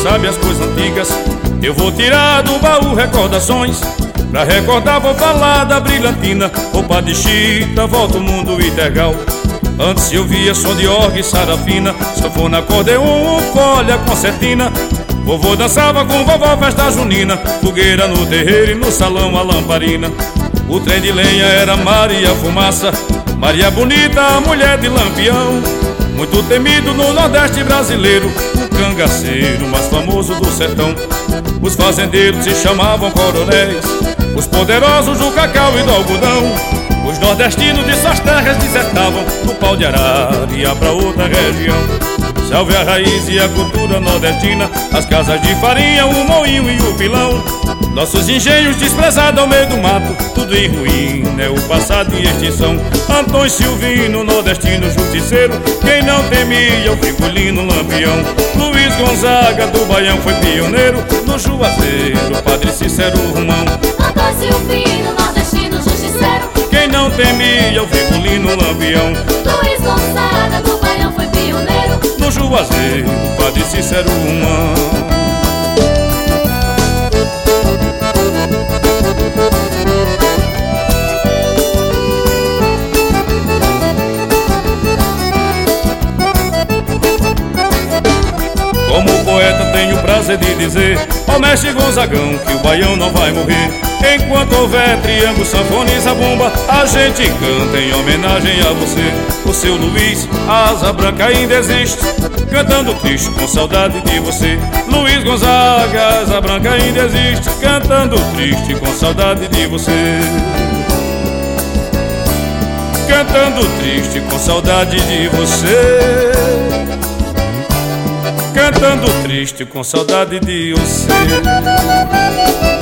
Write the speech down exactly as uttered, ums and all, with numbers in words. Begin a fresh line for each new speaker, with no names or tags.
sabe as coisas antigas. Eu vou tirar do baú recordações. Pra recordar vou falar da brilhantina, roupa de chita, volta o mundo intergal. Antes eu via som de orgue e sarafina, sanfona, acordeon, folha, concertina. Vovô dançava com vovó festa junina, fogueira no terreiro e no salão a lamparina. O trem de lenha era Maria Fumaça, Maria Bonita, a mulher de Lampião. Muito temido no Nordeste brasileiro, o cangaceiro mais famoso do sertão. Os fazendeiros se chamavam coronéis, os poderosos do cacau e do algodão. Os nordestinos de suas terras desertavam do pau de arara e ia pra outra região. Salve a raiz e a cultura nordestina, as casas de farinha, o moinho e o pilão. Nossos engenhos desprezados ao meio do mato, tudo em ruína, é o passado em extinção. Antônio Silvino, nordestino justiceiro, quem não temia o figurino Lampião. Luiz Gonzaga do Baião foi pioneiro, no Juazeiro, Padre Cícero Romão.
Antônio Silvino, nordestino justiceiro,
quem não temia o figurino Lampião.
Luiz Gonzaga do Baião foi pioneiro,
no Juazeiro, Padre Cícero Romão. Como poeta tenho o prazer de dizer ao mestre Gonzagão que o Baião não vai morrer. Enquanto houver triângulo, sanfona e zabumba, a gente canta em homenagem a você. O seu Luiz, a asa branca ainda existe, cantando triste com saudade de você. Luiz Gonzaga, a asa branca ainda existe, cantando triste com saudade de você. Cantando triste com saudade de você. Cantando triste com saudade de você.